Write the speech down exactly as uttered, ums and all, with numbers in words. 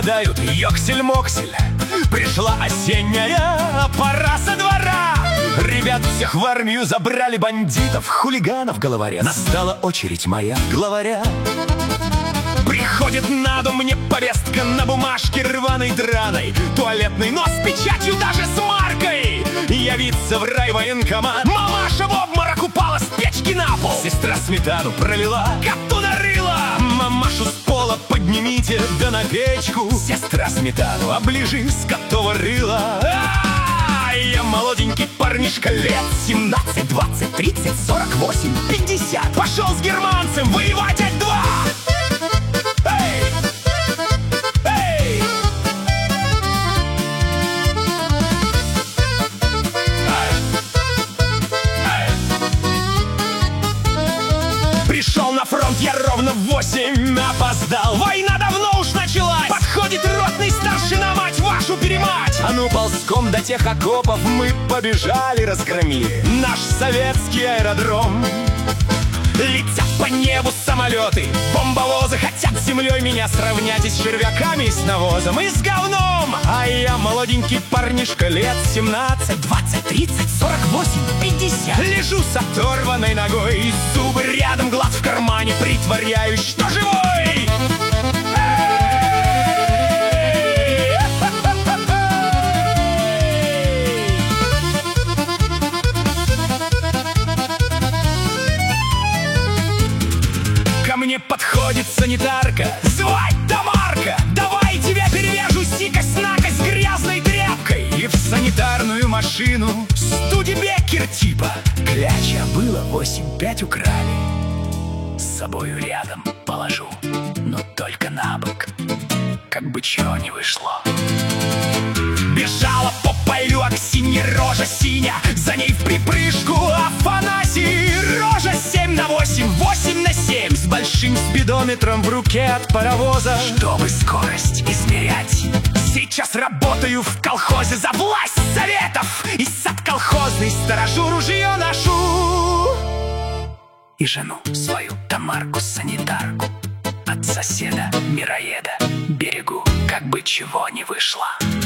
пропадают ёксель-моксель. Пришла осенняя пора со двора. Ребят всех в армию забрали, бандитов, хулиганов, головорез. Настала очередь моя главаря. Приходит на дом мне повестка на бумажке рваной драной, туалетный, но с печатью, даже с маркой. Явиться в райвоенкомат. Мамаша в обморок упала с печки на пол. Сестра сметану пролила, коту нарыла. Мамашу с пола поднимите, да на печку. Сестра сметану оближи с котова рыла. А-а-а! Я молоденький парнишка лет семнадцать, двадцать, тридцать, сорок восемь, пятьдесят. Пошел с германцем воевать ать-два. Пришел на фронт я ровно в восемь, опоздал. Война давно уж началась. Подходит ротный старшина, мать вашу перемать. А ну ползком до тех окопов мы побежали, разгромили наш советский аэродром. Летят по небу самолеты, бомбовозы хотят с землей меня сравнять. И с червяками, и с навозом, и с говном. А я молоденький парнишка лет семнадцать, двадцать, тридцать, сорок восемь, пятьдесят. Лежу с оторванной ногой, зубы рядом, глаз в кармане, притворяюсь, что живой. Ко мне подходит санитарка, звать Тамарка. Давай тебя перевяжу, сикость-накость с грязной тряпкой. И в санитарную машину студебекер типа кляча. Было восемь пять украли, с собою рядом положу, но только на бок, как бы чего не вышло. Бежала по полю Аксинья, рожа синя, за ней в припрыжку Афанасий. Рожа семь на восемь, восемь на семь, с большим спидометром в руке от паровоза. Чтобы скорость измерять, сейчас работаю в колхозе за власть советов. И сад колхозный сторожу, ружье ношу. И жену свою Тамарку-санитарку от соседа-мироеда берегу, как бы чего не вышло.